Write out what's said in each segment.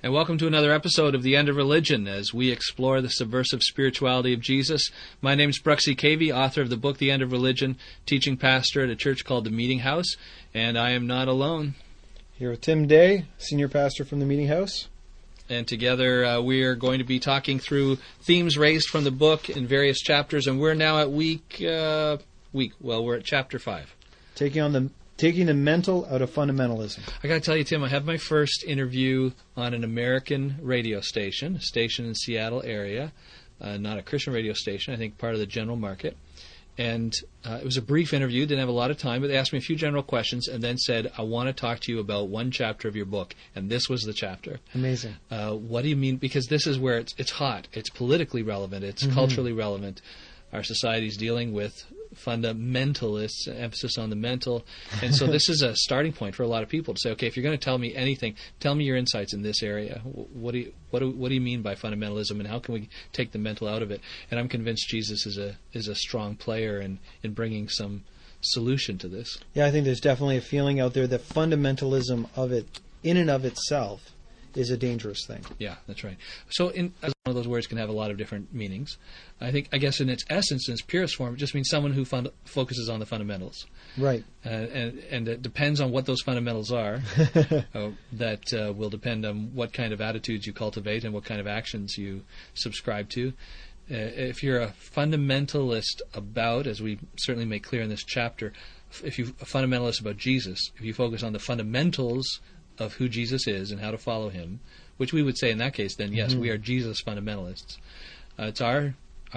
And welcome to another episode of The End of Religion as we explore the subversive spirituality of Jesus. My name is Bruxy Cavey, author of the book The End of Religion, teaching pastor at a church called The Meeting House, and I am not alone. Here with Tim Day, senior pastor from The Meeting House. And together we are going to be talking through themes raised from the book in various chapters, and we're now at we're at chapter 5. Taking the mental out of fundamentalism. I got to tell you, Tim, I had my first interview on an American radio station, a station in the Seattle area, not a Christian radio station, I think part of the general market. And it was a brief interview, didn't have a lot of time, but they asked me a few general questions and then said, I want to talk to you about one chapter of your book. And this was the chapter. Amazing. What do you mean? Because this is where it's hot. It's politically relevant. It's culturally relevant. Our society's dealing with fundamentalists, emphasis on the mental. And so this is a starting point for a lot of people to say, okay, if you're going to tell me anything, tell me your insights in this area. What do you mean by fundamentalism, and how can we take the mental out of it? And I'm convinced Jesus is a strong player in bringing some solution to this. Yeah, I think there's definitely a feeling out there that fundamentalism of it, in and of itself, is a dangerous thing. Yeah, that's right. So one of those words can have a lot of different meanings. I guess in its essence, in its purest form, it just means someone who focuses on the fundamentals. Right. And it depends on what those fundamentals are. That will depend on what kind of attitudes you cultivate and what kind of actions you subscribe to. If you're a fundamentalist about, as we certainly make clear in this chapter, if you're a fundamentalist about Jesus, if you focus on the fundamentals of who Jesus is and how to follow him, which we would say in that case, then yes, we are Jesus fundamentalists. It's our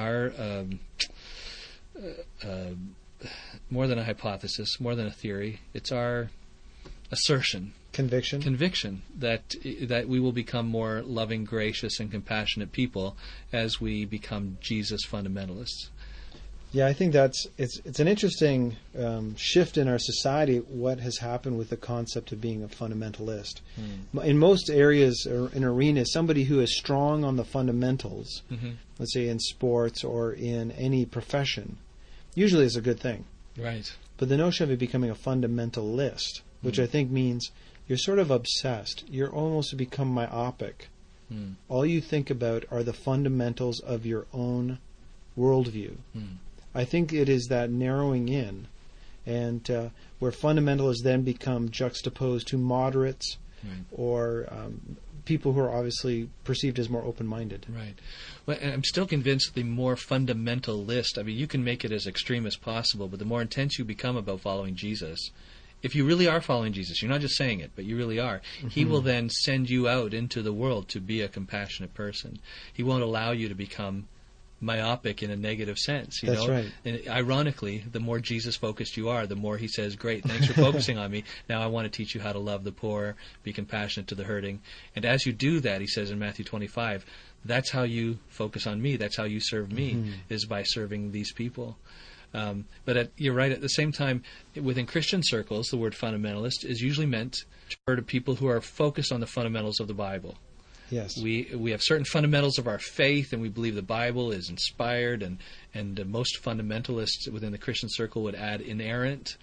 more than a hypothesis, more than a theory. It's our assertion, conviction that we will become more loving, gracious, and compassionate people as we become Jesus fundamentalists. Yeah, I think it's an interesting shift in our society, what has happened with the concept of being a fundamentalist. In most areas or in arenas, somebody who is strong on the fundamentals, let's say in sports or in any profession, usually is a good thing. Right. But the notion of it becoming a fundamentalist, which I think means you're sort of obsessed, you're almost become myopic. All you think about are the fundamentals of your own worldview. I think it is that narrowing in, and where fundamentalists then become juxtaposed to moderates or people who are obviously perceived as more open-minded. Right. Well, and I'm still convinced the more fundamentalist, I mean, you can make it as extreme as possible, but the more intense you become about following Jesus, if you really are following Jesus, you're not just saying it, but you really are, he will then send you out into the world to be a compassionate person. He won't allow you to become myopic in a negative sense. That's right. And ironically, the more Jesus-focused you are, the more he says, great, thanks for focusing on me. Now I want to teach you how to love the poor, be compassionate to the hurting. And as you do that, he says in Matthew 25, that's how you focus on me, that's how you serve me, is by serving these people. But you're right, at the same time, within Christian circles, the word fundamentalist is usually meant to refer to people who are focused on the fundamentals of the Bible. Yes. We have certain fundamentals of our faith, and we believe the Bible is inspired, and most fundamentalists within the Christian circle would add inerrant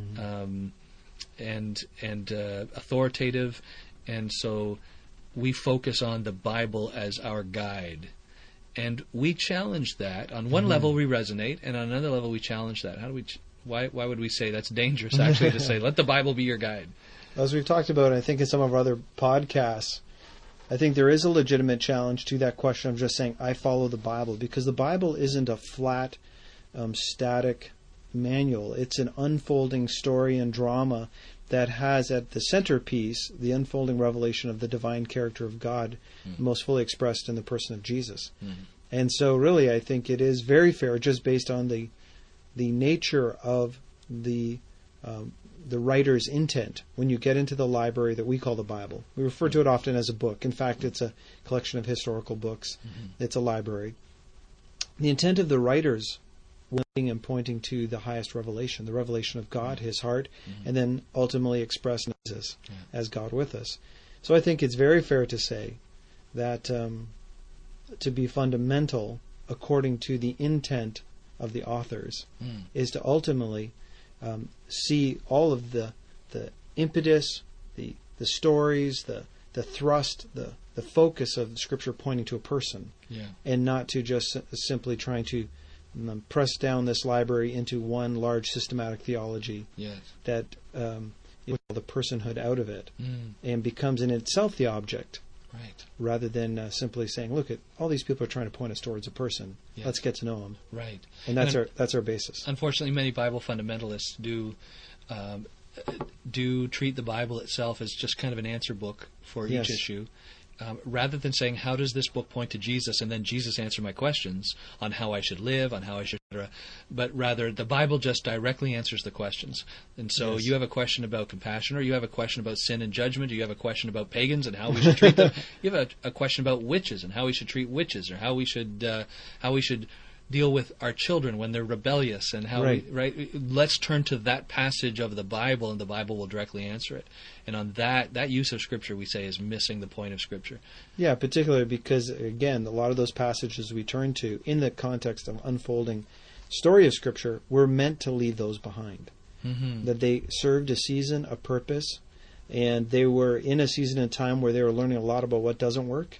and authoritative, and so we focus on the Bible as our guide. And we challenge that. On one level we resonate, and on another level we challenge that. Why would we say that's dangerous, actually, to say, let the Bible be your guide? As we've talked about, I think in some of our other podcasts, I think there is a legitimate challenge to that question of just saying, I follow the Bible, because the Bible isn't a flat, static manual. It's an unfolding story and drama that has at the centerpiece the unfolding revelation of the divine character of God, most fully expressed in the person of Jesus. And so really I think it is very fair, just based on the nature of the writer's intent. When you get into the library that we call the Bible, we refer to it often as a book. In fact, it's a collection of historical books. It's a library. The intent of the writers and pointing to the highest revelation, the revelation of God, his heart, and then ultimately expressed in Jesus as God with us. So I think it's very fair to say that to be fundamental according to the intent of the authors is to ultimately see all of the impetus, the stories, the thrust, the focus of Scripture pointing to a person, and not to just simply trying to press down this library into one large systematic theology that is the personhood out of it and becomes in itself the object, rather than simply saying, look, at all these people are trying to point us towards a person. Let's get to know them. And that's our basis. Unfortunately, many Bible fundamentalists do treat the Bible itself as just kind of an answer book for each issue, rather than saying, how does this book point to Jesus, and then Jesus answer my questions on how I should live, on how I should, but rather the Bible just directly answers the questions. And so you have a question about compassion, or you have a question about sin and judgment, or you have a question about pagans and how we should treat them. You have a question about witches and how we should treat witches, or how we should deal with our children when they're rebellious, and how let's turn to that passage of the Bible, and the Bible will directly answer it. And on that use of Scripture, we say, is missing the point of Scripture. Yeah, particularly because, again, a lot of those passages we turn to in the context of unfolding story of Scripture, we're meant to leave those behind. That they served a season, a purpose, and they were in a season and time where they were learning a lot about what doesn't work.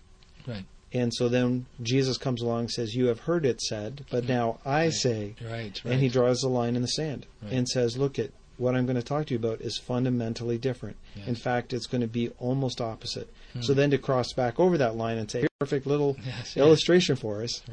And so then Jesus comes along and says, you have heard it said, but now I say. And he draws the line in the sand and says, look, at what I'm going to talk to you about is fundamentally different. In fact, it's going to be almost opposite. So then to cross back over that line and say, here's a perfect little illustration for us,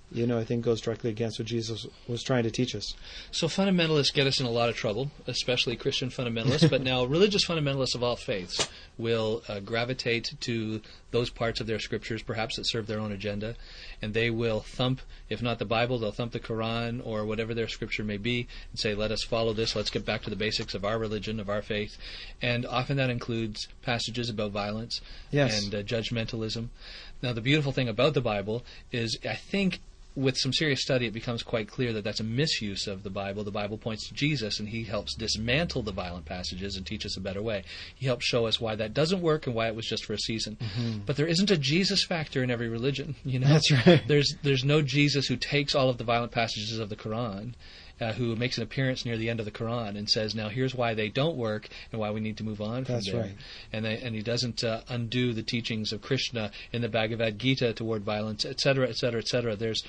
I think goes directly against what Jesus was trying to teach us. So fundamentalists get us in a lot of trouble, especially Christian fundamentalists, but now religious fundamentalists of all faiths will gravitate to those parts of their scriptures, perhaps that serve their own agenda, and they will thump, if not the Bible, they'll thump the Quran or whatever their scripture may be, and say, let us follow this, let's get back to the basics of our religion, of our faith. And often that includes passages about violence and judgmentalism. Now, the beautiful thing about the Bible is, I think, with some serious study, it becomes quite clear that that's a misuse of the Bible. The Bible points to Jesus, and he helps dismantle the violent passages and teach us a better way. He helps show us why that doesn't work and why it was just for a season. But there isn't a Jesus factor in every religion. That's right. There's no Jesus who takes all of the violent passages of the Quran, who makes an appearance near the end of the Quran and says, now here's why they don't work and why we need to move on from there. Right. And he doesn't undo the teachings of Krishna in the Bhagavad Gita toward violence, etc., etc., etc. There's,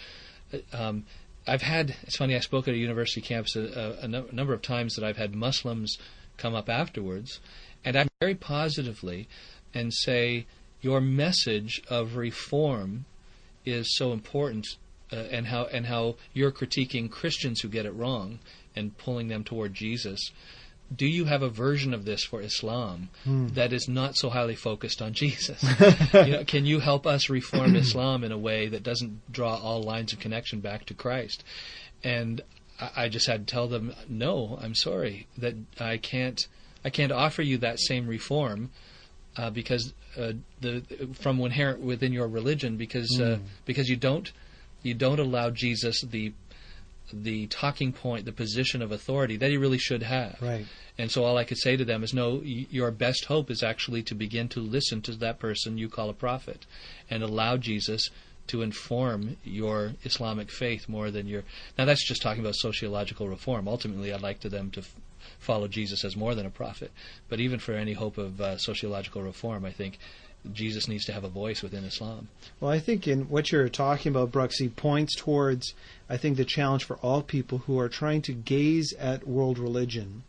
it's funny, I spoke at a university campus a number of times that I've had Muslims come up afterwards and act very positively and say, your message of reform is so important, and how you're critiquing Christians who get it wrong and pulling them toward Jesus. Do you have a version of this for Islam that is not so highly focused on Jesus? Can you help us reform Islam in a way that doesn't draw all lines of connection back to Christ? And I just had to tell them, no, I'm sorry, that I can't offer you that same reform because from inherent within your religion, because you don't allow Jesus the talking point, the position of authority that he really should have. Right. And so all I could say to them is, no, your best hope is actually to begin to listen to that person you call a prophet and allow Jesus to inform your Islamic faith more than your... Now that's just talking about sociological reform. Ultimately, I'd like them to follow Jesus as more than a prophet. But even for any hope of sociological reform, I think Jesus needs to have a voice within Islam. Well, I think in what you're talking about, Brooks, he points towards, I think, the challenge for all people who are trying to gaze at world religion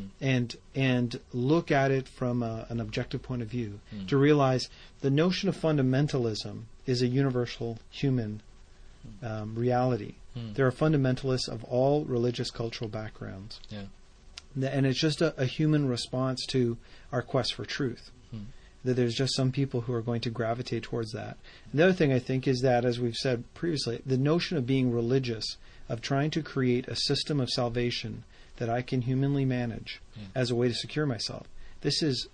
and look at it from an objective point of view, to realize the notion of fundamentalism is a universal human reality. There are fundamentalists of all religious cultural backgrounds. And it's just a human response to our quest for truth. That there's just some people who are going to gravitate towards that. And the other thing I think is that, as we've said previously, the notion of being religious, of trying to create a system of salvation that I can humanly manage as a way to secure myself, this is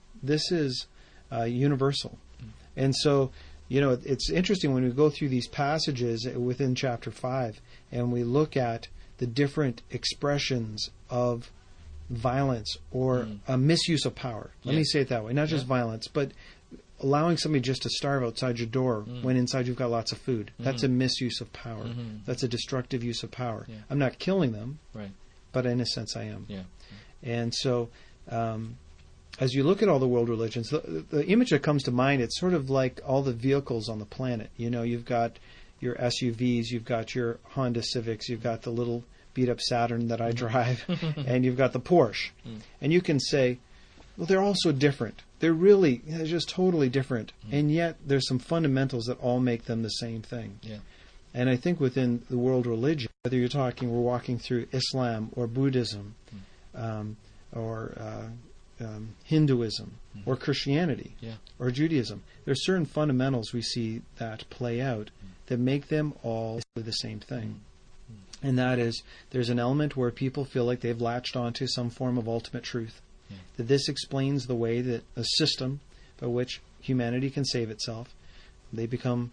universal. And so, it's interesting when we go through these passages within chapter 5 and we look at the different expressions of violence or a misuse of power. Let me say it that way. Not just violence, but allowing somebody just to starve outside your door when inside you've got lots of food. That's a misuse of power. That's a destructive use of power. I'm not killing them, but in a sense I am. And so as you look at all the world religions, the image that comes to mind, it's sort of like all the vehicles on the planet. You've got your SUVs, you've got your Honda Civics, you've got the little beat-up Saturn that I drive, and you've got the Porsche. And you can say, well, they're all so different. They're just totally different. And yet there's some fundamentals that all make them the same thing. Yeah. And I think within the world religion, whether we're walking through Islam or Buddhism, or Hinduism, or Christianity, or Judaism, there's certain fundamentals we see that play out that make them all the same thing. And that is, there's an element where people feel like they've latched onto some form of ultimate truth. That this explains the way that a system by which humanity can save itself. They become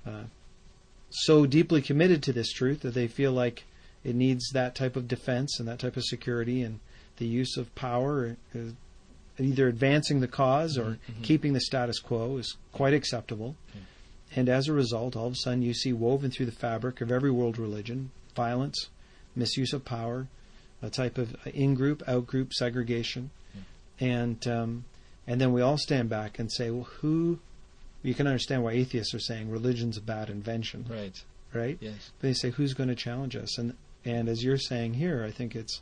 so deeply committed to this truth that they feel like it needs that type of defense and that type of security, and the use of power, either advancing the cause or keeping the status quo, is quite acceptable. And as a result, all of a sudden you see woven through the fabric of every world religion violence, misuse of power, a type of in-group, out-group segregation. And then we all stand back and say, well, you can understand why atheists are saying religion's a bad invention. Right? Yes. They say, who's going to challenge us? And as you're saying here, I think it's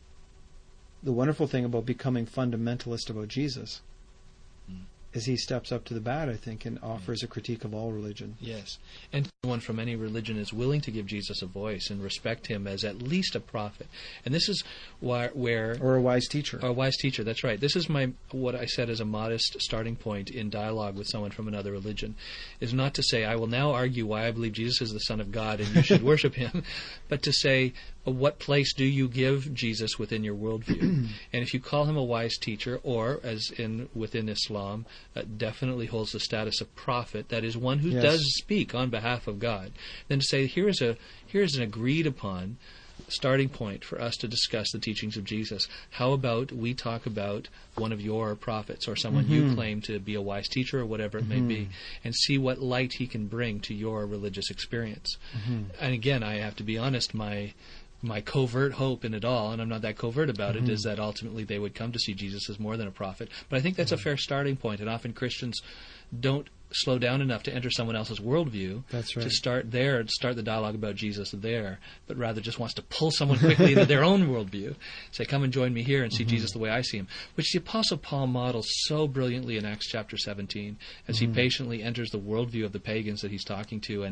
the wonderful thing about becoming fundamentalist about Jesus is he steps up to the bat, I think, and offers a critique of all religion. Yes. And anyone from any religion is willing to give Jesus a voice and respect him as at least a prophet. And this is where... Or a wise teacher. Or a wise teacher, that's right. This is what I said as a modest starting point in dialogue with someone from another religion, is not to say, I will now argue why I believe Jesus is the Son of God and you should worship him, but to say, what place do you give Jesus within your worldview? And if you call him a wise teacher, or as within Islam, definitely holds the status of prophet, that is one who does speak on behalf of God, then to say here is an agreed upon starting point for us to discuss the teachings of Jesus. How about we talk about one of your prophets or someone you claim to be a wise teacher or whatever it may be, and see what light he can bring to your religious experience. And again, I have to be honest, my covert hope in it all, and I'm not that covert about it, is that ultimately they would come to see Jesus as more than a prophet. But I think that's a fair starting point, and often Christians don't slow down enough to enter someone else's worldview to start the dialogue about Jesus there, but rather just wants to pull someone quickly into their own worldview. Say, come and join me here and see Jesus the way I see him, which the Apostle Paul models so brilliantly in Acts chapter 17 as he patiently enters the worldview of the pagans that he's talking to,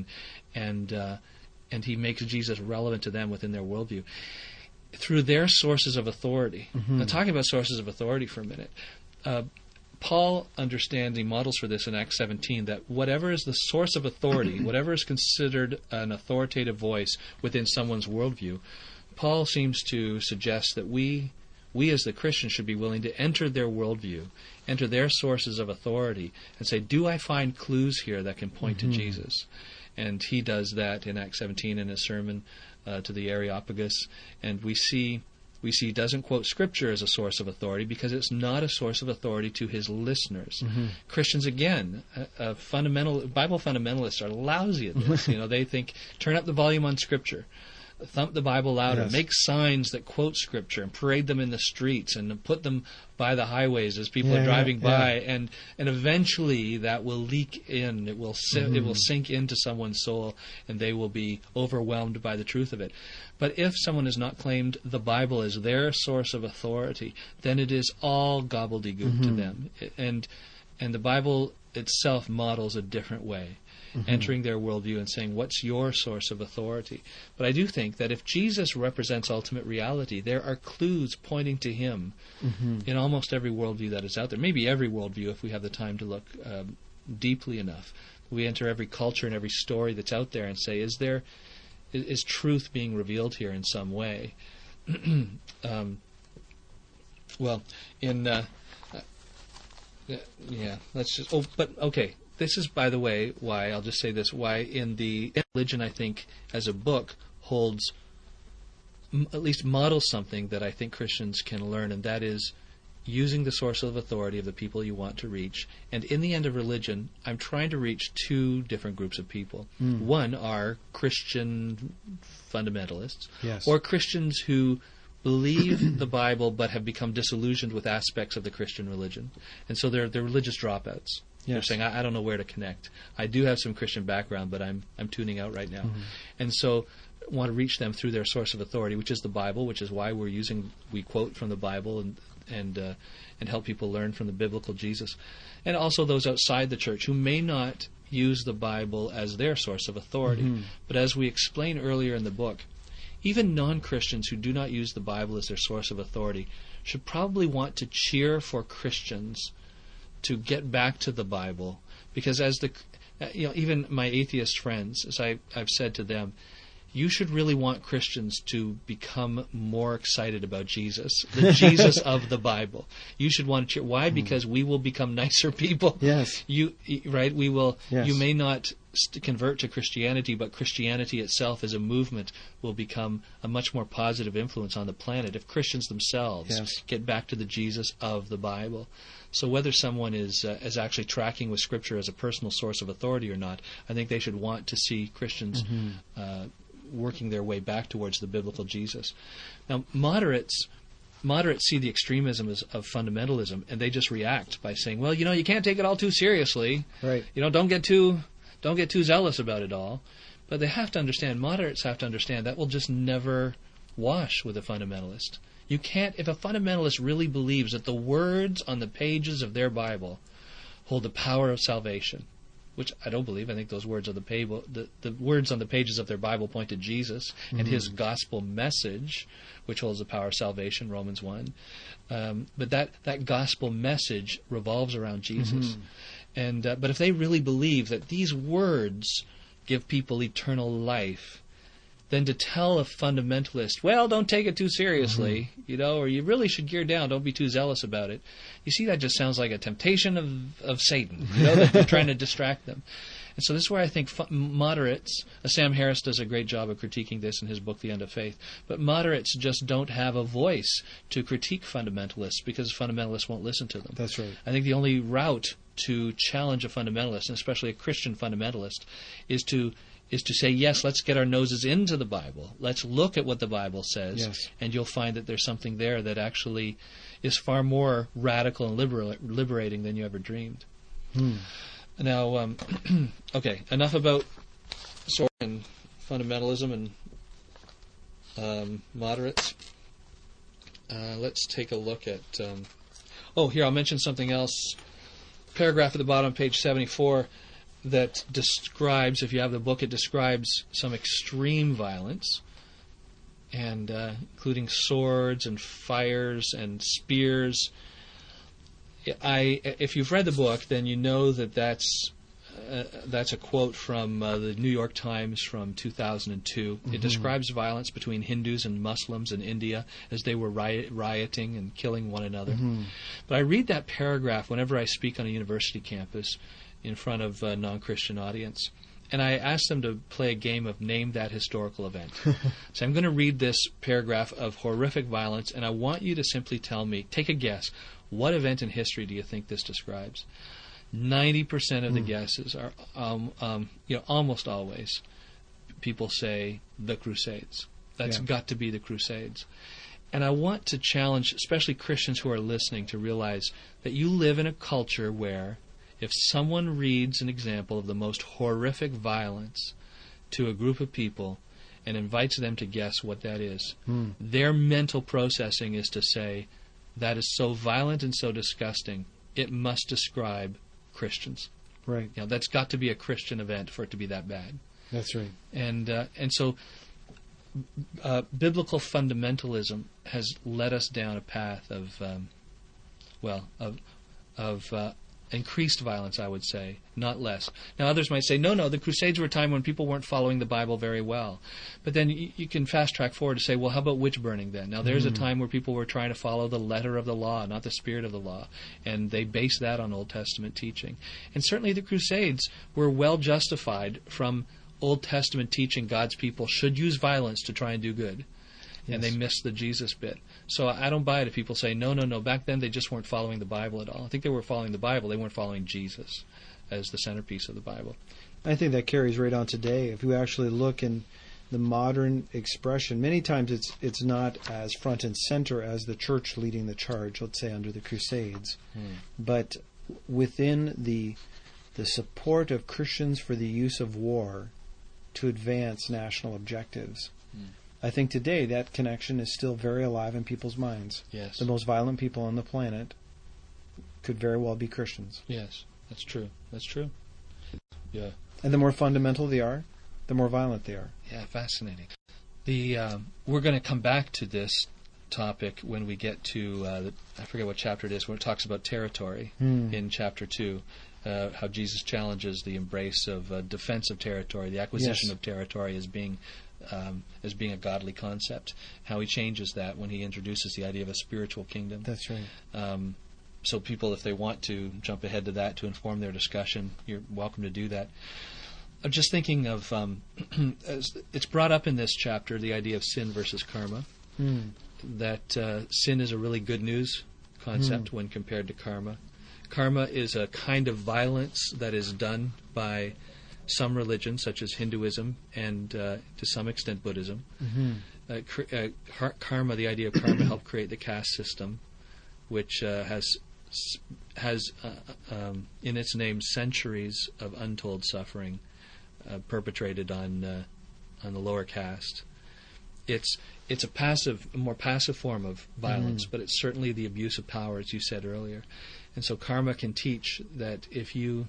and he makes Jesus relevant to them within their worldview through their sources of authority. Now, talking about sources of authority for a minute, Paul understands, he models for this in Acts 17, that whatever is the source of authority, whatever is considered an authoritative voice within someone's worldview, Paul seems to suggest that we as the Christians should be willing to enter their worldview, enter their sources of authority, and say, do I find clues here that can point to Jesus? And he does that in Acts 17 in his sermon to the Areopagus. And we see he doesn't quote Scripture as a source of authority because it's not a source of authority to his listeners. Christians, again, Bible fundamentalists are lousy at this. They think, turn up the volume on Scripture, thump the Bible louder, make signs that quote Scripture, and parade them in the streets, and put them by the highways as people are driving by, and eventually that will leak in. It will sink into someone's soul, and they will be overwhelmed by the truth of it. But if someone has not claimed the Bible as their source of authority, then it is all gobbledygook to them. And the Bible itself models a different way, entering their worldview and saying, what's your source of authority? But I do think that if Jesus represents ultimate reality, there are clues pointing to him in almost every worldview that is out there. Maybe every worldview if we have the time to look deeply enough. We enter every culture and every story that's out there and say, is truth being revealed here in some way? This is, by the way, why, I'll just say this, why in the religion, I think, as a book, holds, at least models something that I think Christians can learn, and that is using the source of authority of the people you want to reach. And in the end of religion, I'm trying to reach two different groups of people. One are Christian fundamentalists, or Christians who believe the Bible but have become disillusioned with aspects of the Christian religion. And so they're religious dropouts. They're Yes. saying, I don't know where to connect. I do have some Christian background, but I'm tuning out right now. And so want to reach them through their source of authority, which is the Bible, which is why we quote from the Bible and help people learn from the biblical Jesus. And also those outside the church who may not use the Bible as their source of authority. But as we explain earlier in the book, even non-Christians who do not use the Bible as their source of authority should probably want to cheer for Christians to get back to the Bible, because as even my atheist friends, as I've said to them, you should really want Christians to become more excited about Jesus, the Jesus of the Bible. You should want to cheer. Why? Because we will become nicer people. Yes. Right? We will. Yes. You may not convert to Christianity, but Christianity itself as a movement will become a much more positive influence on the planet if Christians themselves Yes. get back to the Jesus of the Bible. So whether someone is actually tracking with Scripture as a personal source of authority or not, I think they should want to see Christians working their way back towards the biblical Jesus. Now, moderates see the extremism of fundamentalism, and they just react by saying, "Well, you can't take it all too seriously. Right. Don't get too zealous about it all." But they have to understand. Moderates have to understand that will just never wash with a fundamentalist. You can't, if a fundamentalist really believes that the words on the pages of their Bible hold the power of salvation, which I don't believe. I think those words on the words on the pages of their Bible point to Jesus and His gospel message, which holds the power of salvation, Romans 1. But that gospel message revolves around Jesus. And but if they really believe that these words give people eternal life, then to tell a fundamentalist, well, don't take it too seriously, or you really should gear down, don't be too zealous about it. You see, that just sounds like a temptation of Satan, that they're trying to distract them. And so this is where I think moderates, Sam Harris does a great job of critiquing this in his book, The End of Faith, but moderates just don't have a voice to critique fundamentalists because fundamentalists won't listen to them. That's right. I think the only route to challenge a fundamentalist, and especially a Christian fundamentalist, is to say, yes, let's get our noses into the Bible. Let's look at what the Bible says, Yes. and you'll find that there's something there that actually is far more radical and liberating than you ever dreamed. Now, okay, enough about and fundamentalism and moderates. Let's take a look at... here, I'll mention something else. Paragraph at the bottom, page 74, that describes, if you have the book, it describes some extreme violence, and including swords and fires and spears. If you've read the book, then you know that's a quote from the New York Times from 2002. It describes violence between Hindus and Muslims in India as they were rioting and killing one another. But I read that paragraph whenever I speak on a university campus in front of a non-Christian audience. And I asked them to play a game of name that historical event. So I'm going to read this paragraph of horrific violence, and I want you to simply tell me, take a guess, what event in history do you think this describes? 90% of the guesses are, almost always, people say the Crusades. That's got to be the Crusades. And I want to challenge, especially Christians who are listening, to realize that you live in a culture where if someone reads an example of the most horrific violence to a group of people and invites them to guess what that is, their mental processing is to say, that is so violent and so disgusting, it must describe Christians. Right. That's got to be a Christian event for it to be that bad. That's right. And so biblical fundamentalism has led us down a path of increased violence, I would say, not less. Now, others might say, no, the Crusades were a time when people weren't following the Bible very well. But then you can fast track forward to say, well, how about witch burning then? Now, there's a time where people were trying to follow the letter of the law, not the spirit of the law, and they based that on Old Testament teaching. And certainly the Crusades were well justified from Old Testament teaching. God's people should use violence to try and do good. And they missed the Jesus bit. So I don't buy it if people say, no. Back then they just weren't following the Bible at all. I think they were following the Bible. They weren't following Jesus as the centerpiece of the Bible. I think that carries right on today. If you actually look in the modern expression. Many times it's not as front and center as the church leading the charge, let's say under the Crusades, but within the support of Christians for the use of war to advance national objectives. I think today that connection is still very alive in people's minds. Yes. The most violent people on the planet could very well be Christians. Yes, that's true. That's true. Yeah. And the more fundamental they are, the more violent they are. Yeah, fascinating. We're going to come back to this topic when we get to, I forget what chapter it is, where it talks about territory in chapter 2, how Jesus challenges the embrace of defense of territory, the acquisition of territory as being a godly concept, how he changes that when he introduces the idea of a spiritual kingdom. That's right. So people, if they want to jump ahead to that to inform their discussion, you're welcome to do that. I'm just thinking of, it's brought up in this chapter, the idea of sin versus karma, that sin is a really good news concept when compared to karma. Karma is a kind of violence that is done by some religions, such as Hinduism and to some extent Buddhism. Karma, the idea of karma, helped create the caste system, which has in its name centuries of untold suffering perpetrated on the lower caste. It's a more passive form of violence, but it's certainly the abuse of power, as you said earlier. And so karma can teach that if you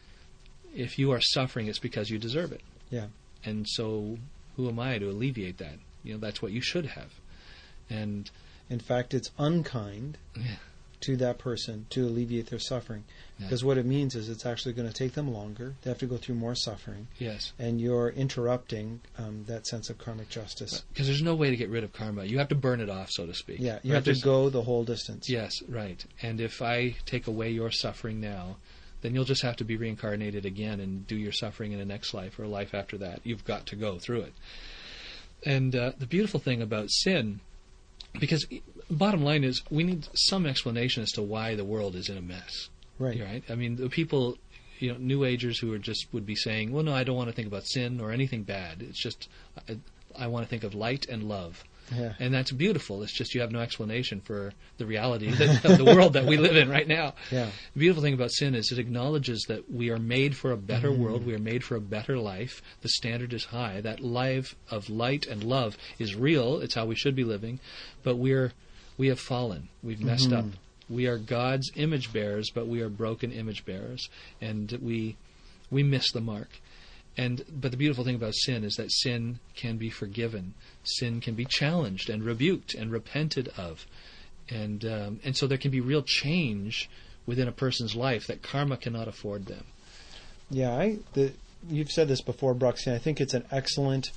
are suffering, it's because you deserve it. Yeah. And so who am I to alleviate that? That's what you should have. And in fact, it's unkind to that person to alleviate their suffering. Because what it means is it's actually going to take them longer. They have to go through more suffering. Yes. And you're interrupting that sense of karmic justice. Because there's no way to get rid of karma. You have to burn it off, so to speak. Yeah, you have to go the whole distance. Yes, right. And if I take away your suffering now, then you'll just have to be reincarnated again and do your suffering in the next life or a life after that. You've got to go through it. And the beautiful thing about sin, because bottom line is we need some explanation as to why the world is in a mess. Right? I mean, the people, New Agers who would be saying, well, no, I don't want to think about sin or anything bad. It's just, I want to think of light and love. Yeah. And that's beautiful. It's just you have no explanation for the reality of the world that we live in right now. Yeah. The beautiful thing about sin is it acknowledges that we are made for a better world. We are made for a better life. The standard is high. That life of light and love is real. It's how we should be living. But we have fallen. We've messed up. We are God's image bearers, but we are broken image bearers. And we miss the mark. But the beautiful thing about sin is that sin can be forgiven. Sin can be challenged and rebuked and repented of. And so there can be real change within a person's life that karma cannot afford them. Yeah, you've said this before, Brooks, and I think it's an excellent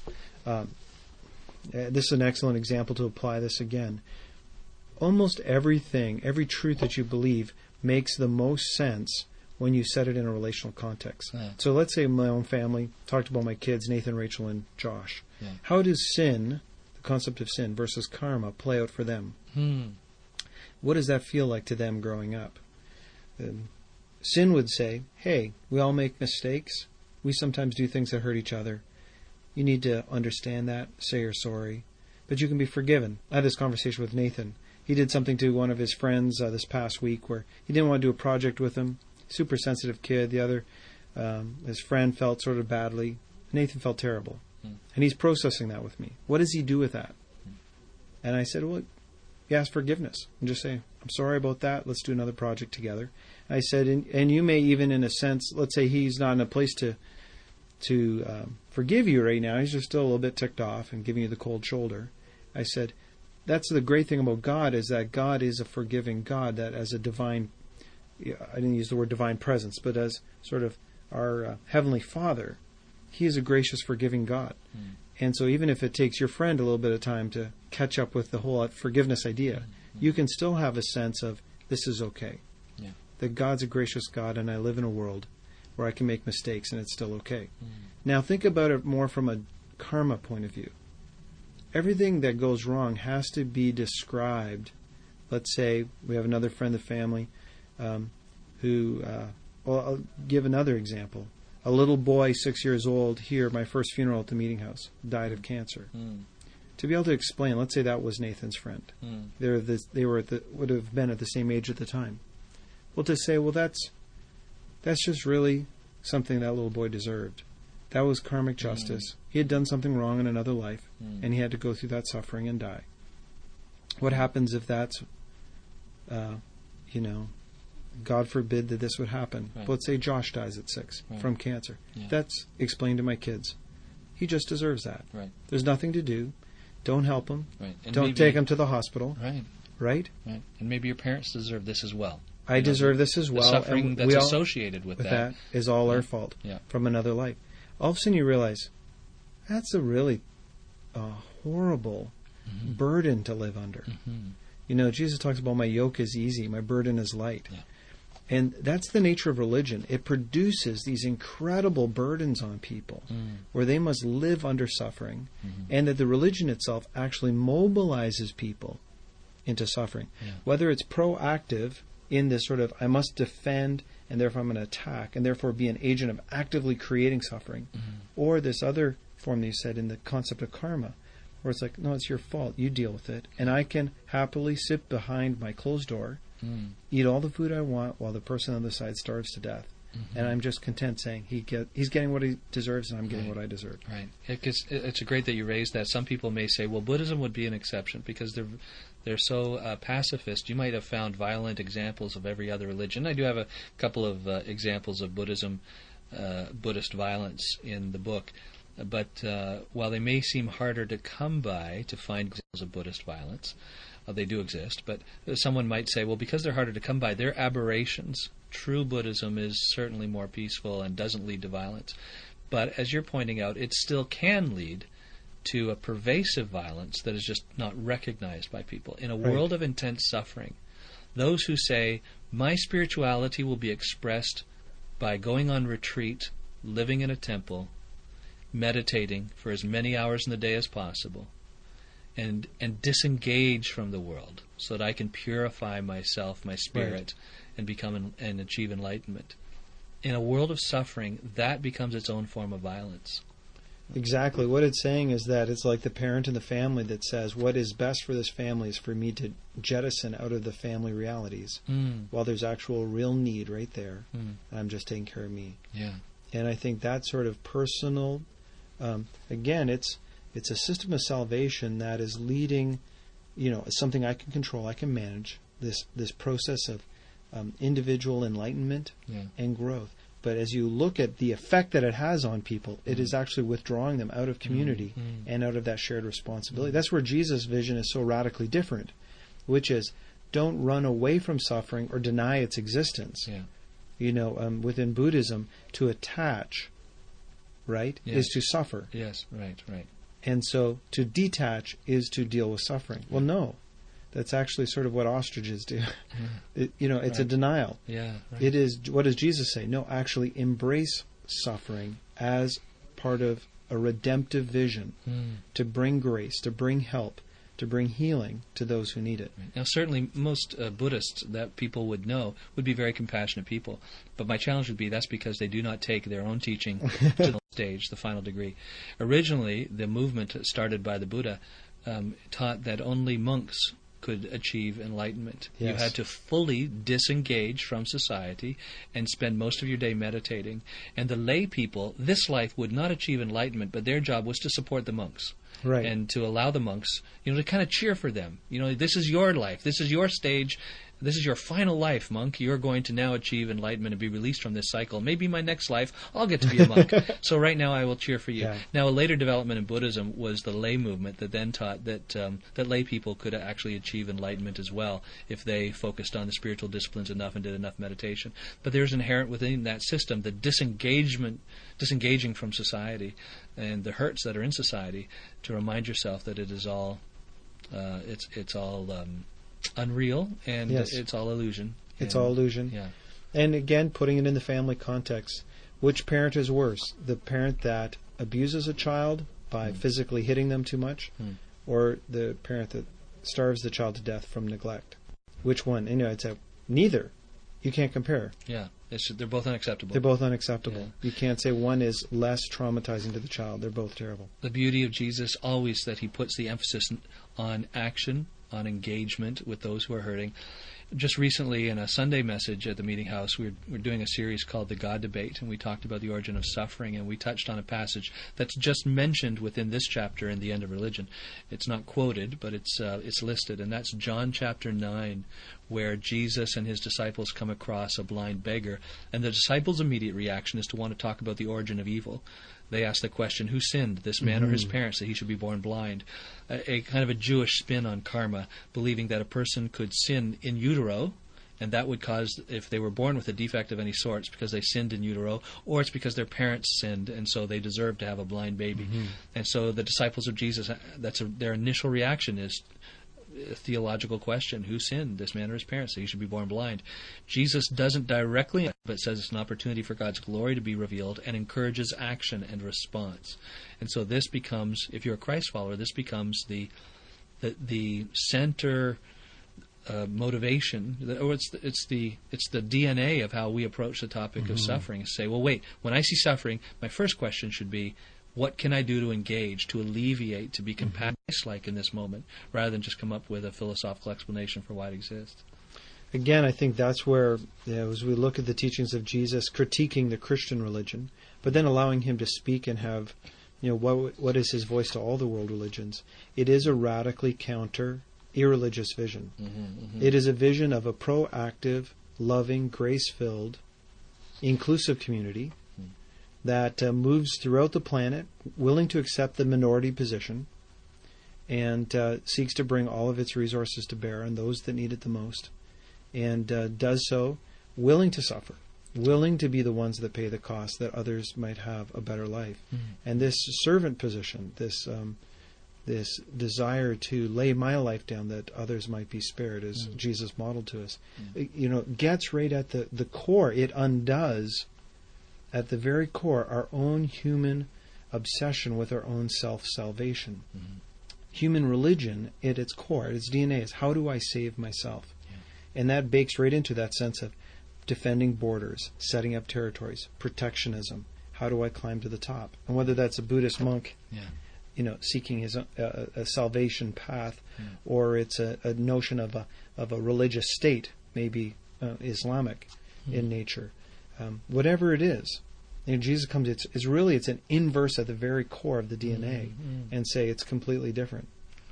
this is an excellent example to apply this again. Almost everything, every truth that you believe makes the most sense when you set it in a relational context. Yeah. So let's say my own family, talked about my kids, Nathan, Rachel, and Josh. Yeah. How does sin, the concept of sin versus karma, play out for them? What does that feel like to them growing up? Sin would say, hey, we all make mistakes. We sometimes do things that hurt each other. You need to understand that, say you're sorry. But you can be forgiven. I had this conversation with Nathan. He did something to one of his friends this past week where he didn't want to do a project with him. Super sensitive kid. The other, his friend felt sort of badly. Nathan felt terrible. And he's processing that with me. What does he do with that? And I said, well, you ask forgiveness. And just say, I'm sorry about that. Let's do another project together. I said, and you may even in a sense, let's say he's not in a place to forgive you right now. He's just still a little bit ticked off and giving you the cold shoulder. I said, that's the great thing about God is that God is a forgiving God, that as a divine, I didn't use the word divine presence, but as sort of our Heavenly Father, He is a gracious, forgiving God. And so even if it takes your friend a little bit of time to catch up with the whole forgiveness idea, you can still have a sense of this is okay. Yeah. That God's a gracious God and I live in a world where I can make mistakes and it's still okay. Now think about it more from a karma point of view. Everything that goes wrong has to be described. Let's say we have another friend of the family who, well, I'll give another example. A little boy, 6 years old, here, my first funeral at the meeting house, died of cancer. To be able to explain, let's say that was Nathan's friend. They would have been at the same age at the time. Well, to say, well, that's just really something that little boy deserved. That was karmic justice. He had done something wrong in another life, and he had to go through that suffering and die. What happens if that's, God forbid that this would happen. Right. Let's say Josh dies at 6 from cancer. Yeah. That's explained to my kids. He just deserves that. Right. There's nothing to do. Don't help him. Right. Don't take him to the hospital. Right. Right? Right. And maybe your parents deserve this as well. I deserve this as well. The suffering that's associated with that is all our fault from another life. All of a sudden you realize that's a really horrible burden to live under. Jesus talks about my yoke is easy, my burden is light. Yeah. And that's the nature of religion. It produces these incredible burdens on people where they must live under suffering, and that the religion itself actually mobilizes people into suffering. Yeah. Whether it's proactive in this sort of, I must defend and therefore I'm going to attack and therefore be an agent of actively creating suffering, or this other form that you said in the concept of karma, where it's like, no, it's your fault, you deal with it, and I can happily sit behind my closed door, eat all the food I want while the person on the side starves to death. And I'm just content saying he's getting what he deserves and I'm getting what I deserve. Right. It's great that you raised that. Some people may say, well, Buddhism would be an exception because they're so pacifist. You might have found violent examples of every other religion. I do have a couple of examples of Buddhist violence in the book. But while they may seem harder to come by to find examples of Buddhist violence, they do exist. But someone might say, well, because they're harder to come by, they're aberrations. True Buddhism is certainly more peaceful and doesn't lead to violence. But as you're pointing out, it still can lead to a pervasive violence that is just not recognized by people. In a world of intense suffering, those who say, my spirituality will be expressed by going on retreat, living in a temple, meditating for as many hours in the day as possible, and disengage from the world so that I can purify myself, my spirit, and become and achieve enlightenment. In a world of suffering, that becomes its own form of violence. Exactly. What it's saying is that it's like the parent in the family that says, what is best for this family is for me to jettison out of the family realities while there's actual real need right there. And I'm just taking care of me. Yeah. And I think that sort of personal, again, it's a system of salvation that is leading, something I can control, I can manage, this process of individual enlightenment and growth. But as you look at the effect that it has on people, it is actually withdrawing them out of community and out of that shared responsibility. That's where Jesus' vision is so radically different, which is don't run away from suffering or deny its existence. Yeah. Within Buddhism, to attach, is to suffer. Yes, right. And so to detach is to deal with suffering. Well, no. That's actually sort of what ostriches do. It's a denial. Yeah, right. It is, what does Jesus say? No, actually embrace suffering as part of a redemptive vision to bring grace, to bring help, to bring healing to those who need it. Right. Now, certainly most Buddhists that people would know would be very compassionate people. But my challenge would be that's because they do not take their own teaching to the stage, the final degree. Originally, the movement started by the Buddha taught that only monks could achieve enlightenment. Yes. You had to fully disengage from society and spend most of your day meditating. And the lay people, this life would not achieve enlightenment, but their job was to support the monks. Right. And to allow the monks, to kind of cheer for them. This is your life. This is your stage. This is your final life, monk. You're going to now achieve enlightenment and be released from this cycle. Maybe my next life, I'll get to be a monk. So right now I will cheer for you. Yeah. Now, a later development in Buddhism was the lay movement that then taught that lay people could actually achieve enlightenment as well if they focused on the spiritual disciplines enough and did enough meditation. But there's inherent within that system the disengaging from society and the hurts that are in society to remind yourself that it is all it's all unreal, and it's all illusion. It's all illusion. Yeah. And again, putting it in the family context, which parent is worse? The parent that abuses a child by physically hitting them too much, or the parent that starves the child to death from neglect? Which one? I'd say neither. You can't compare. Yeah, they're both unacceptable. They're both unacceptable. Yeah. You can't say one is less traumatizing to the child. They're both terrible. The beauty of Jesus always that he puts the emphasis on action, on engagement with those who are hurting. Just recently in a Sunday message at the Meeting House, we're doing a series called The God Debate, and we talked about the origin of suffering, and we touched on a passage that's just mentioned within this chapter in The End of Religion. It's not quoted, but it's listed, and that's John chapter 9, where Jesus and his disciples come across a blind beggar, and the disciples' immediate reaction is to want to talk about the origin of evil. They ask the question, who sinned, this man or his parents, that he should be born blind? A kind of a Jewish spin on karma, believing that a person could sin in utero, and that would cause, if they were born with a defect of any sort, it's because they sinned in utero, or it's because their parents sinned, and so they deserve to have a blind baby. And so the disciples of Jesus, their initial reaction is a theological question: who sinned, this man or his parents, that he should be born blind? Jesus doesn't directly, but says it's an opportunity for God's glory to be revealed, and encourages action and response. And so this becomes, if you're a Christ follower, this becomes the center motivation, or it's the DNA of how we approach the topic of suffering. Is say, well, wait, when I see suffering, my first question should be, what can I do to engage, to alleviate, to be compassionate-like in this moment, rather than just come up with a philosophical explanation for why it exists? Again, I think that's where, as we look at the teachings of Jesus, critiquing the Christian religion, but then allowing him to speak and have, what is his voice to all the world religions? It is a radically counter, irreligious vision. It is a vision of a proactive, loving, grace-filled, inclusive community that moves throughout the planet, willing to accept the minority position, and seeks to bring all of its resources to bear on those that need it the most, and does so willing to suffer, willing to be the ones that pay the cost that others might have a better life. And this servant position, this desire to lay my life down that others might be spared, as Jesus modeled to us, gets right at the core. It undoes, at the very core, our own human obsession with our own self-salvation. Human religion, at its core, at its DNA, is how do I save myself? And that bakes right into that sense of defending borders, setting up territories, protectionism. How do I climb to the top? And whether that's a Buddhist monk, seeking his a salvation path, or it's a notion of a religious state, maybe Islamic in nature. Whatever it is, Jesus comes. It's an inverse at the very core of the DNA, and say it's completely different.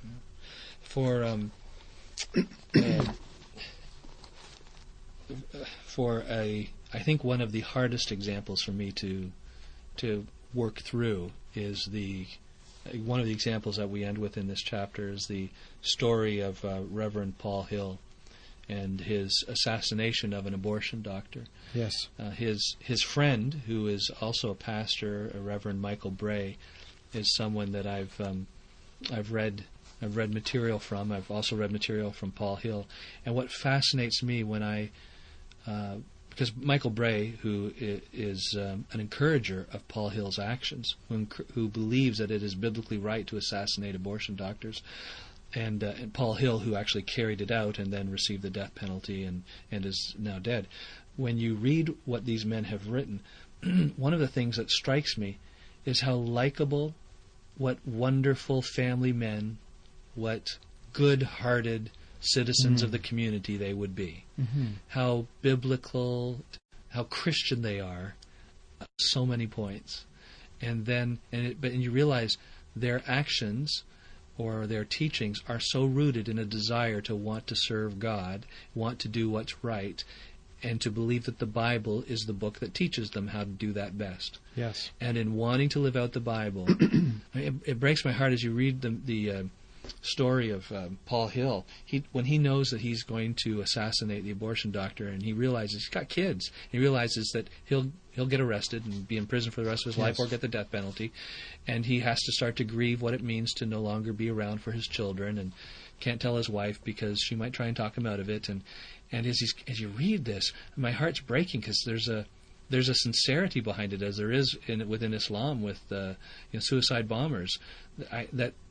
I think one of the hardest examples for me to work through is one of the examples that we end with in this chapter is the story of Reverend Paul Hill and his assassination of an abortion doctor. Yes. His friend, who is also a pastor, Reverend Michael Bray, is someone that I've read material from. I've also read material from Paul Hill. And what fascinates me because Michael Bray, who is an encourager of Paul Hill's actions, who believes that it is biblically right to assassinate abortion doctors, and Paul Hill, who actually carried it out and then received the death penalty and is now dead. When you read what these men have written, one of the things that strikes me is how likable, what wonderful family men, what good-hearted citizens of the community they would be. How biblical, how Christian they are, so many points. And you realize their actions or their teachings are so rooted in a desire to want to serve God, want to do what's right, and to believe that the Bible is the book that teaches them how to do that best. Yes. And in wanting to live out the Bible, it breaks my heart as you read the story of Paul Hill. When he knows that he's going to assassinate the abortion doctor, and he realizes he's got kids, he realizes that he'll get arrested and be in prison for the rest of his life or get the death penalty, and he has to start to grieve what it means to no longer be around for his children, and can't tell his wife because she might try and talk him out of it. And as you read this, my heart's breaking because there's a sincerity behind it, as there is within Islam with suicide bombers. That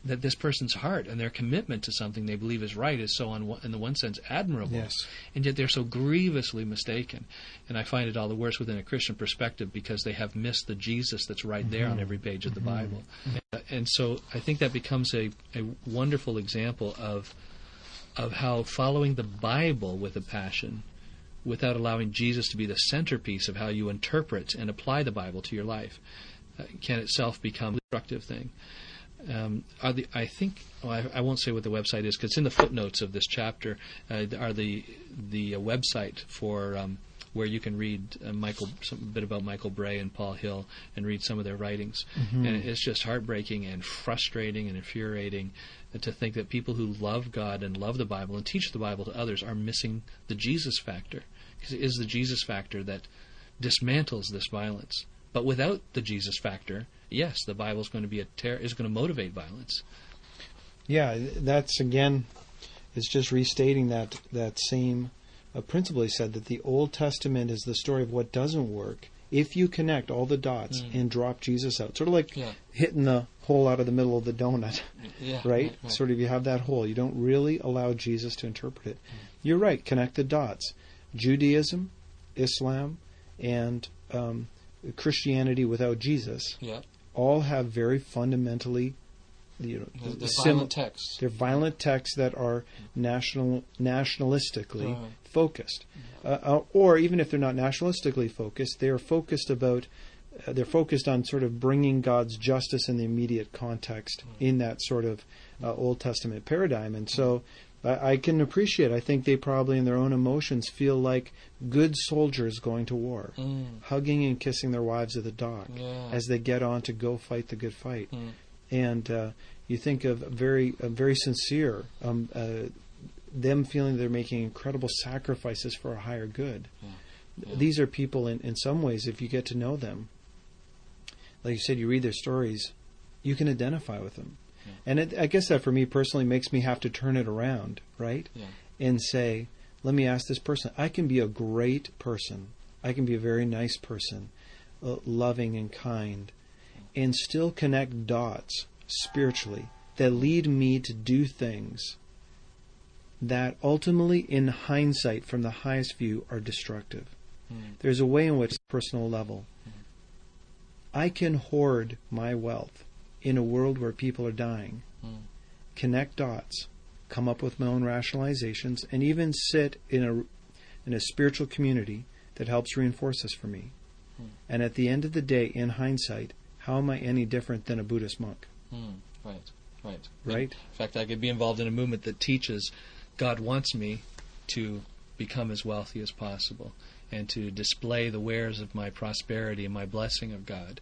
that this person's heart and their commitment to something they believe is right is so, in the one sense, admirable. Yes. And yet they're so grievously mistaken. And I find it all the worse within a Christian perspective because they have missed the Jesus that's right there on every page of the Bible. And so I think that becomes a wonderful example of how following the Bible with a passion, without allowing Jesus to be the centerpiece of how you interpret and apply the Bible to your life, can itself become a destructive thing. I won't say what the website is because it's in the footnotes of this chapter. Are the website for where you can read a bit about Michael Bray and Paul Hill and read some of their writings. And it's just heartbreaking and frustrating and infuriating to think that people who love God and love the Bible and teach the Bible to others are missing the Jesus factor. Because it is the Jesus factor that dismantles this violence. But without the Jesus factor, yes, the Bible is going to be is going to motivate violence. Yeah, that's again, it's just restating that same principle. He said that the Old Testament is the story of what doesn't work if you connect all the dots and drop Jesus out. Sort of like hitting the hole out of the middle of the donut, right? Sort of you have that hole. You don't really allow Jesus to interpret it. You're right, connect the dots. Judaism, Islam, and Christianity without Jesus all have very fundamentally, they're violent texts. They're violent texts that are nationalistically focused, or even if they're not nationalistically focused, they're focused on sort of bringing God's justice in the immediate context in that sort of Old Testament paradigm. And so I can appreciate, I think they probably in their own emotions feel like good soldiers going to war, hugging and kissing their wives at the dock as they get on to go fight the good fight. And you think of very sincere, them feeling they're making incredible sacrifices for a higher good. These are people, in some ways, if you get to know them, like you said, you read their stories, you can identify with them. And I guess that for me personally makes me have to turn it around, right? And say, let me ask this person. I can be a great person. I can be a very nice person, loving and kind, and still connect dots spiritually that lead me to do things that ultimately, in hindsight, from the highest view, are destructive. There's a way in which, personal level, I can hoard my wealth in a world where people are dying, connect dots, come up with my own rationalizations, and even sit in a spiritual community that helps reinforce this for me. And at the end of the day, in hindsight, how am I any different than a Buddhist monk? Right? In fact, I could be involved in a movement that teaches God wants me to become as wealthy as possible and to display the wares of my prosperity and my blessing of God.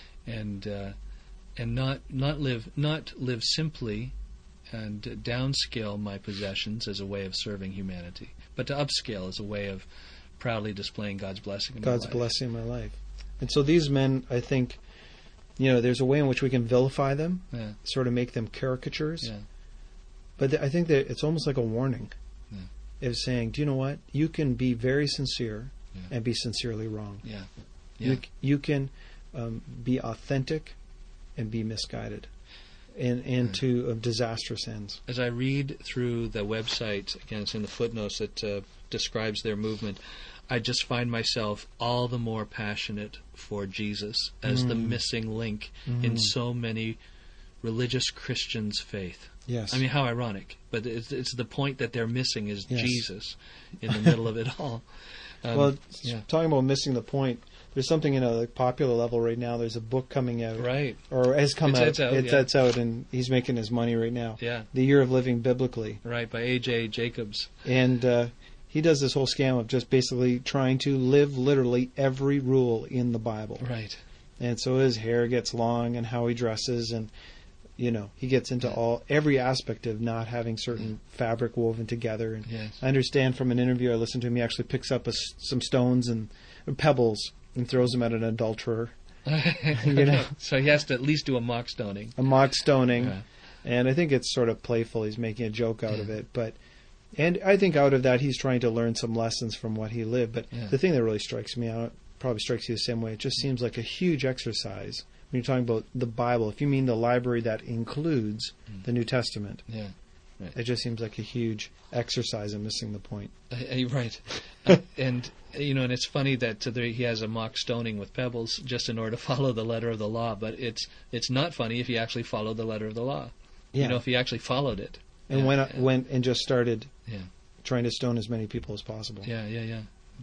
And not live simply and downscale my possessions as a way of serving humanity, but to upscale as a way of proudly displaying God's blessing in my life. God's blessing in my life. And so these men, I think, there's a way in which we can vilify them, sort of make them caricatures. But I think that it's almost like a warning of saying, do you know what? You can be very sincere and be sincerely wrong. You can be authentic and be misguided into disastrous ends. As I read through the website, again, it's in the footnotes that describes their movement, I just find myself all the more passionate for Jesus as the missing link in so many religious Christians' faith. Yes. I mean, how ironic. But it's the point that they're missing is Jesus in the middle of it all. Talking about missing the point, there's something the popular level right now. There's a book coming out, right? Or has come out. It's out, and he's making his money right now. The Year of Living Biblically, right? By A.J. Jacobs, and he does this whole scam of just basically trying to live literally every rule in the Bible, right? And so his hair gets long, and how he dresses, and he gets into every aspect of not having certain fabric woven together. And I understand from an interview I listened to him, he actually picks up some stones and pebbles and throws them at an adulterer. So he has to at least do a mock stoning. And I think it's sort of playful. He's making a joke out of it, and I think out of that he's trying to learn some lessons from what he lived. But the thing that really strikes me out, probably strikes you the same way, it just seems like a huge exercise when you're talking about the Bible, if you mean the library that includes the New Testament, Yeah. Right. it just seems like a huge exercise in missing the point. Right. And it's funny that he has a mock stoning with pebbles just in order to follow the letter of the law, but it's not funny if you actually follow the letter of the law. Yeah. If he actually followed it. And went and just started trying to stone as many people as possible. Yeah.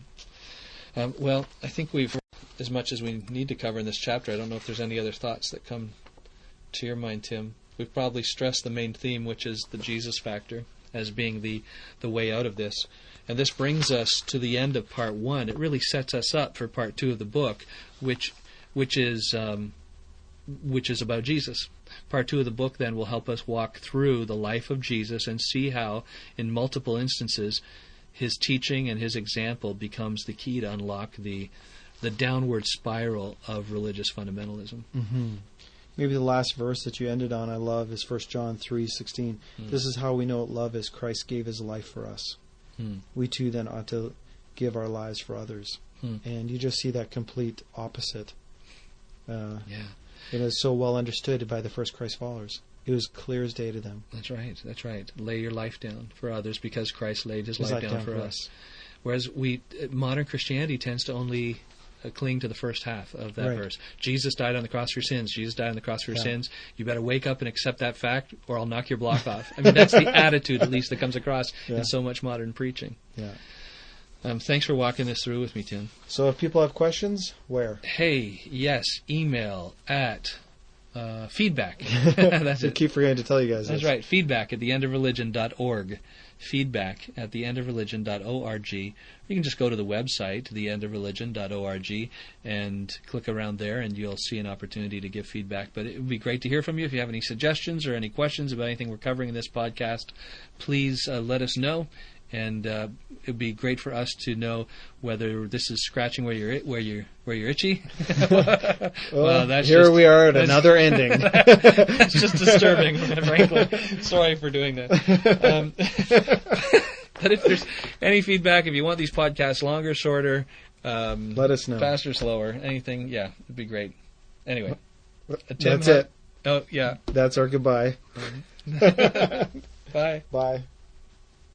Well, I think we've as much as we need to cover in this chapter. I don't know if there's any other thoughts that come to your mind, Tim. We've probably stressed the main theme, which is the Jesus factor, as being the way out of this. And this brings us to the end of part 1. It really sets us up for part 2 of the book, which is about Jesus. Part 2 of the book then will help us walk through the life of Jesus and see how, in multiple instances, his teaching and his example becomes the key to unlock the downward spiral of religious fundamentalism. Mm-hmm. Maybe the last verse that you ended on, I love, is 1 John 3:16. This is how we know what love is. Christ gave his life for us. We too then ought to give our lives for others. And you just see that complete opposite. It is so well understood by the first Christ followers. It was clear as day to them. That's right. Lay your life down for others because Christ laid his life down for us. Whereas modern Christianity tends to only cling to the first half of that verse. Jesus died on the cross for your sins. Jesus died on the cross for your sins. You better wake up and accept that fact, or I'll knock your block off. I mean, that's the attitude, at least, that comes across in so much modern preaching. Yeah. Thanks for walking this through with me, Tim. So if people have questions, where? Hey, yes, email at feedback. That's it. Keep forgetting to tell you guys That's right. Feedback at theendofreligion.org. Feedback at theendofreligion.org. You can just go to the website, theendofreligion.org, and click around there, and you'll see an opportunity to give feedback. But it would be great to hear from you. If you have any suggestions or any questions about anything we're covering in this podcast, please let us know. And it would be great for us to know whether this is scratching where you're itchy. Well, we are at another ending. It's just disturbing, frankly. Sorry for doing that. But if there's any feedback, if you want these podcasts longer, shorter, let us know. Faster, slower, anything, it'd be great. Anyway, Tim, that's it. Oh, yeah. That's our goodbye. Bye. Bye.